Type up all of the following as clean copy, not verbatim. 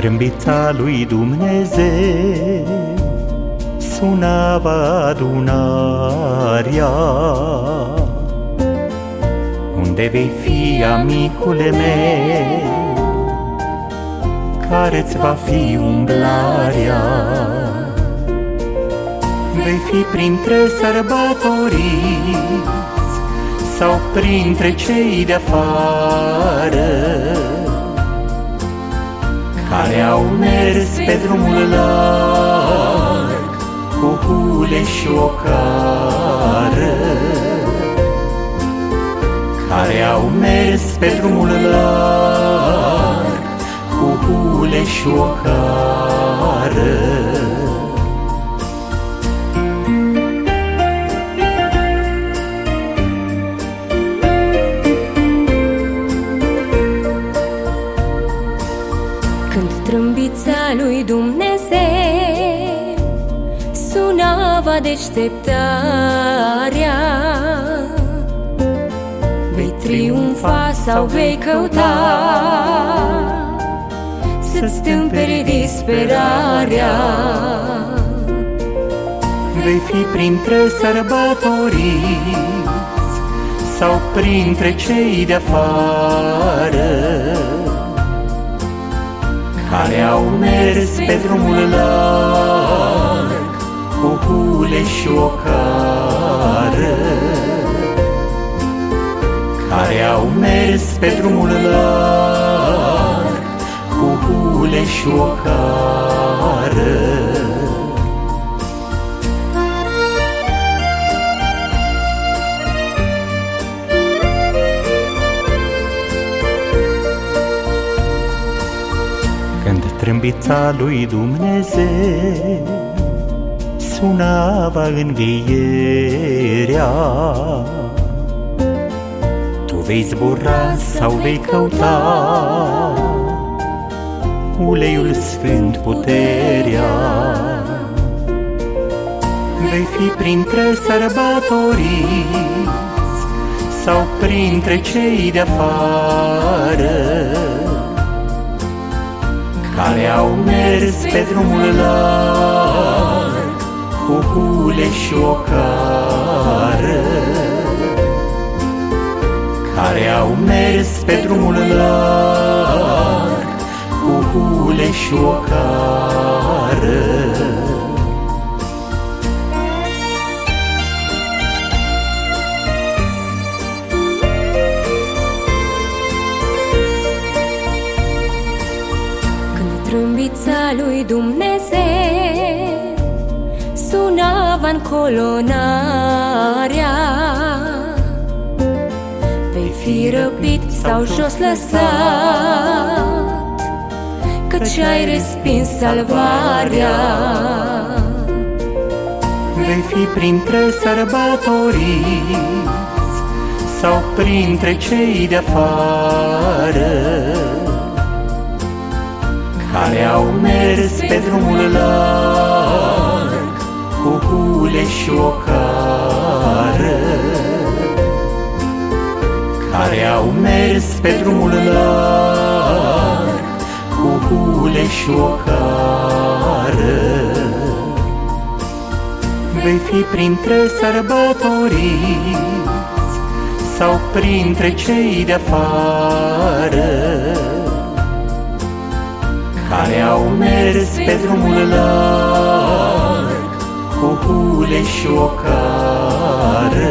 trâmbița lui Dumnezeu suna adunarea, unde vei fi, amicule meu, care-ți va fi umblarea. Vei fi printre sărbătoriți sau printre cei de-afară, care au mers pe drumul larg cu hule și ocară, care au mers pe drumul larg cu hule și ocară. Când trâmbița lui Dumnezeu suna va deșteptarea, vei triumfa sau vei căuta să-ți tâmperi disperarea. Vei fi printre sărbătoriți sau printre cei de-afară, care au mers pe drumul larg cu hule și ocară, care au mers pe drumul larg cu hule și ocară. Când trâmbița lui Dumnezeu sunava învierea, tu vei zbura sau vei căuta uleiul sfânt, puterea. Vei fi printre sărbătoriți sau printre cei de-afară, care au mers pe drumul larg cu hule și ocară, care au mers pe drumul larg cu hule și ocară. Trâmbița lui Dumnezeu sunava în colonarea, vei fi răpit sau jos lăsat, căci ai respins salvarea. Vei fi printre sărbătoriți sau printre cei de-afară, care au mers pe drumul larg cu hule și ocară, care au mers pe drumul larg cu hule și ocară. Vei fi printre sărbătoriți sau printre cei de-afară, care au mers pe drumul larg cu hule și ocară,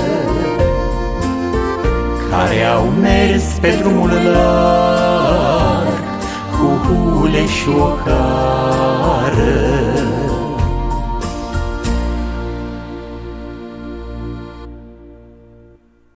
care au mers pe drumul larg cu hule și ocară.